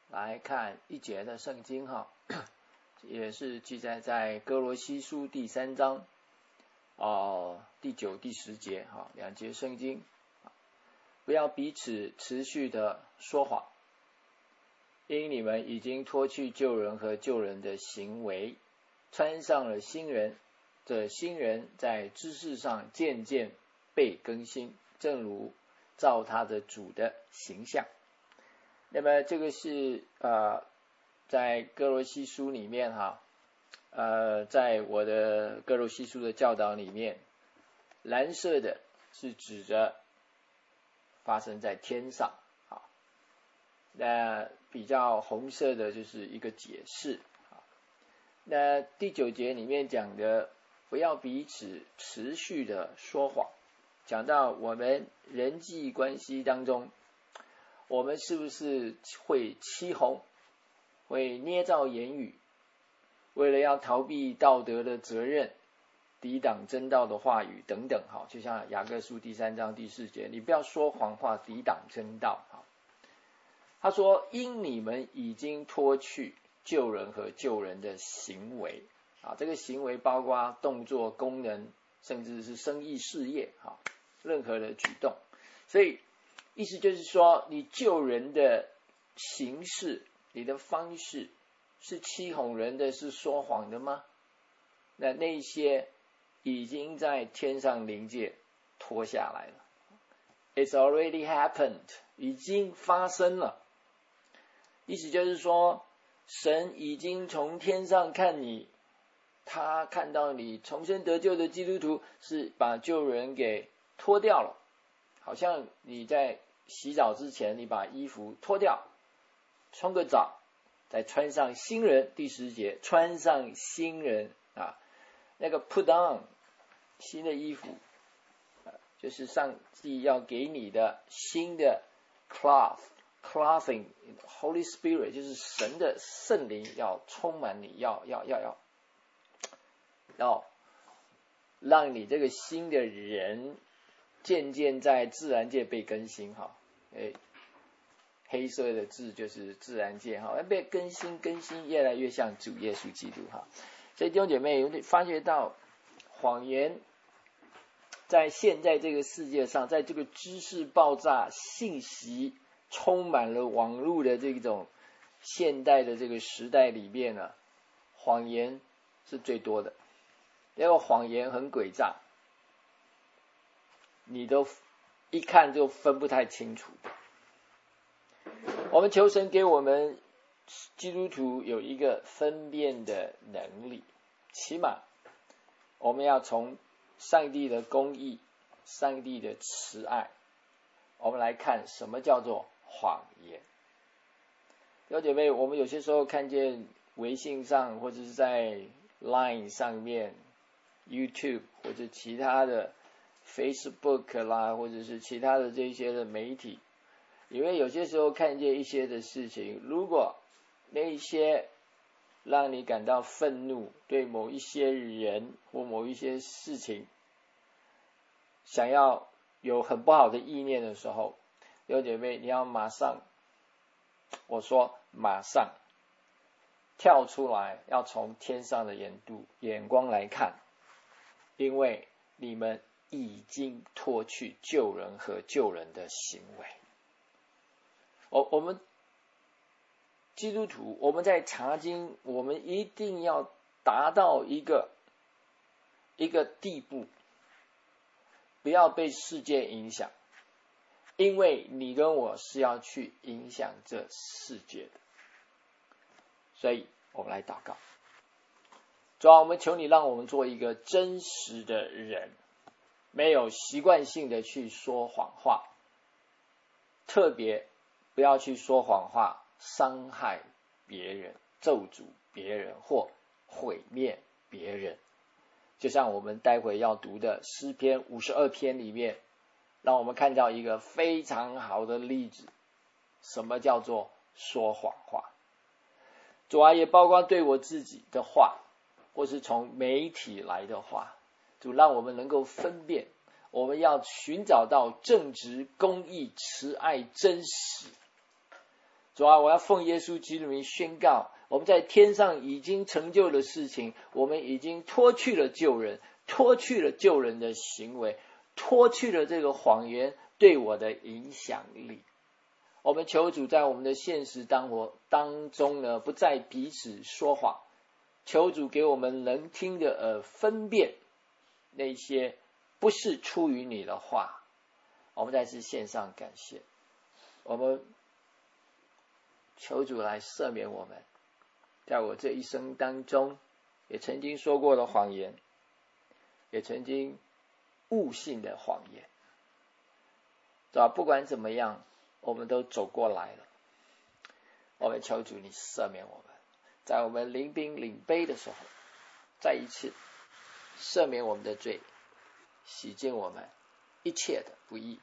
来看一节的圣经哈，也是记载在哥罗西书第3章第9、第10节哈，2节圣经。不要彼此持续的说谎，因你们已经脱去旧人和旧人的行为，穿上了新人。这新人在知识上渐渐被更新，正如照他的主的形象。那么这个是在哥罗西书里面哈，在我的哥罗西书的教导里面，蓝色的是指着发生在天上，那比较红色的就是一个解释。那第9节里面讲的不要彼此持续的说谎，讲到我们人际关系当中，我们是不是会欺哄，会捏造言语，为了要逃避道德的责任，抵挡真道的话语等等，就像雅各书第3章第4节，你不要说谎话，抵挡真道。他说因你们已经脱去旧人和旧人的行为，这个行为包括动作、功能，甚至是生意事业，任何的举动。所以意思就是说，你旧人的形式，你的方式是欺哄人的，是说谎的吗？那些已经在天上灵界脱下来了。It's already happened， 已经发生了。意思就是说，神已经从天上看你，他看到你重生得救的基督徒是把旧人给脱掉了，好像你在洗澡之前，你把衣服脱掉，冲个澡，再穿上新人。第10节，穿上新人那个 put on 新的衣服，就是上帝要给你的新的 clothing Holy Spirit， 就是神的圣灵要充满你，要让你这个新的人渐渐在自然界被更新黑色的字就是自然界被更新越来越像主耶稣基督所以弟兄姐妹有发觉到谎言在现在这个世界上，在这个知识爆炸、信息充满了网络的这种现代的这个时代里面呢，谎言是最多的。因为谎言很诡诈，你都一看就分不太清楚的。我们求神给我们基督徒有一个分辨的能力，起码我们要从上帝的公义、上帝的慈爱，我们来看什么叫做谎言。弟兄姐妹，我们有些时候看见微信上或者是在 Line 上面 YouTube 或者其他的 Facebook 啦，或者是其他的这些的媒体，因为有些时候看见一些的事情，如果那一些让你感到愤怒，对某一些人或某一些事情想要有很不好的意念的时候，弟兄姐妹，你要马上，我说马上跳出来，要从天上的眼光来看，因为你们已经脱去旧人和旧人的行为。我们基督徒，我们在查经，我们一定要达到一个地步，不要被世界影响，因为你跟我是要去影响这世界的。所以我们来祷告。主啊，我们求你让我们做一个真实的人，没有习惯性的去说谎话，特别不要去说谎话伤害别人、咒诅别人或毁灭别人。就像我们待会要读的诗篇52篇里面，让我们看到一个非常好的例子，什么叫做说谎话。主啊，也包括对我自己的话，或是从媒体来的话，主让我们能够分辨，我们要寻找到正直、公义、慈爱、真实。 主啊，我要奉耶稣基督的名宣告，我们在天上已经成就的事情，我们已经脱去了救人，脱去了救人的行为，脱去了这个谎言对我的影响力。我们求主在我们的现实当中呢，不再彼此说谎，求主给我们能听的分辨那些不是出于你的话。我们再次献上感谢，我们求主来赦免我们，在我这一生当中也曾经说过的谎言，也曾经误信的谎言，对吧？不管怎么样，我们都走过来了。我们求主你赦免我们，在我们临兵领杯的时候，再一次赦免我们的罪，洗净我们一切的不义。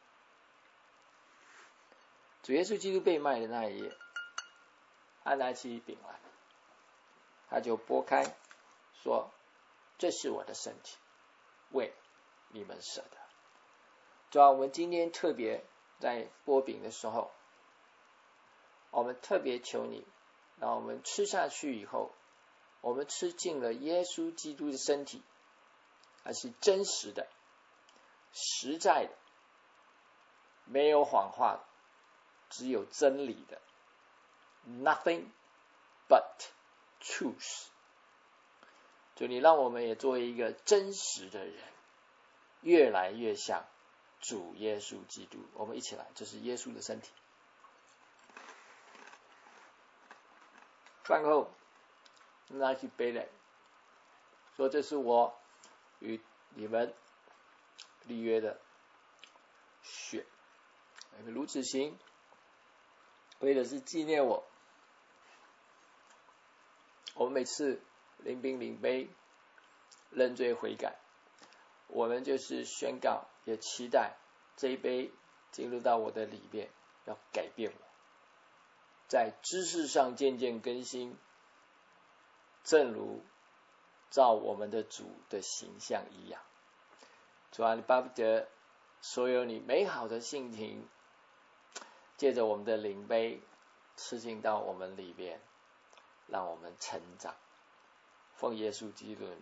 主耶稣基督被卖的那一夜，他拿起饼来，他就拨开说，这是我的身体，为你们舍的。主啊，我们今天特别在拨饼的时候，我们特别求你，让我们吃下去以后，我们吃进了耶稣基督的身体，还是真实的、实在的，没有谎话的，只有真理的， nothing but truth。 就你让我们也作为一个真实的人，越来越像主耶稣基督。我们一起来，这是耶稣的身体。饭后拿起杯来，说这是我与你们立约的血，如此行，为的是纪念我。我们每次领饼领杯认罪悔改，我们就是宣告，也期待这一杯进入到我的里面，要改变我，在知识上渐渐更新，正如照我们的主的形象一样。主啊，你巴不得所有你美好的性情借着我们的灵杯吃进到我们里面，让我们成长。奉耶稣基督的名，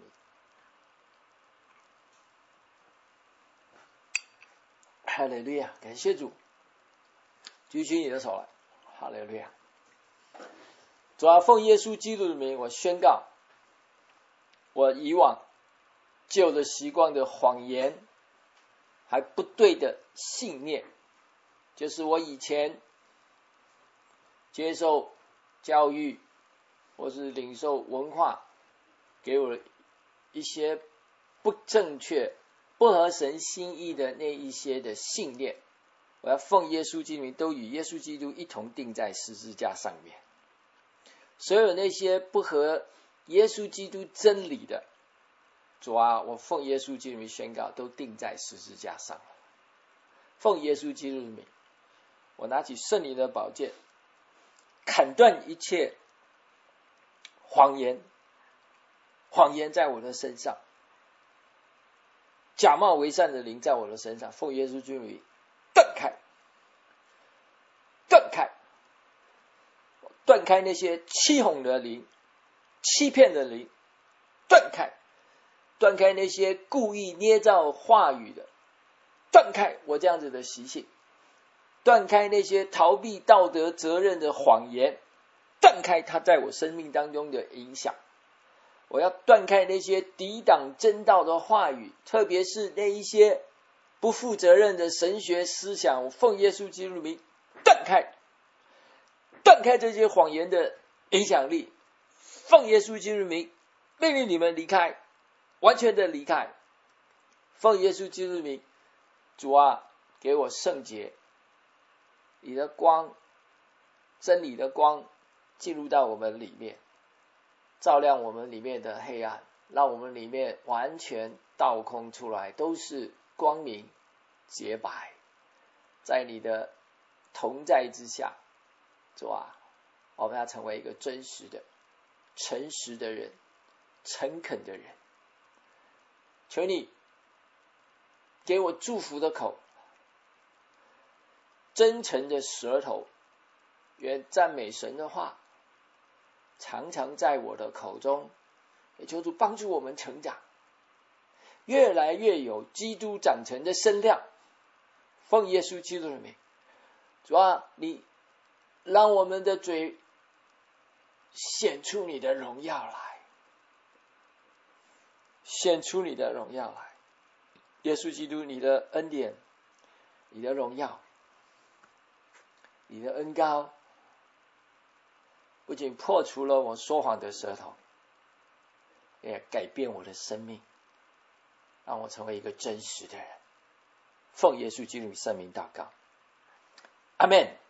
哈利路亚！感谢主，举起你的手来，哈利路亚！主啊，奉耶稣基督的名，我宣告，我以往旧的习惯的谎言，还不对的信念，就是我以前接受教育或是领受文化给我一些不正确、不合神心意的那一些的信念，我要奉耶稣基督名，都与耶稣基督一同钉在十字架上面。所有那些不合耶稣基督真理的，主啊，我奉耶稣基督名宣告，都钉在十字架上了。奉耶稣基督的名，我拿起圣灵的宝剑，砍断一切谎言，谎言在我的身上，假冒为善的灵在我的身上，奉耶稣基督的名断开，断开，断开那些欺哄的灵、欺骗的灵，断开，断开那些故意捏造话语的，断开我这样子的习性，断开那些逃避道德责任的谎言，断开它在我生命当中的影响。我要断开那些抵挡真道的话语，特别是那一些不负责任的神学思想，我奉耶稣基督的名断开，断开这些谎言的影响力，奉耶稣基督的名命令你们离开，完全的离开。奉耶稣基督的名，主啊，给我圣洁，你的光，真理的光进入到我们里面，照亮我们里面的黑暗，让我们里面完全倒空出来，都是光明洁白。在你的同在之下，主啊，我们要成为一个真实的、诚实的人，诚恳的人。求你给我祝福的口，真诚的舌头， 愿赞美神的话常常在我的口中，也求主帮助我们成长，越来越有基督长成的身量。奉耶稣基督的名，主啊，你让我们的嘴显出你的荣耀来，显出你的荣耀来。耶稣基督，你的恩典，你的荣耀，你的恩膏，不仅破除了我说谎的舌头，也改变我的生命，让我成为一个真实的人。奉耶稣基督圣名祷告，阿们。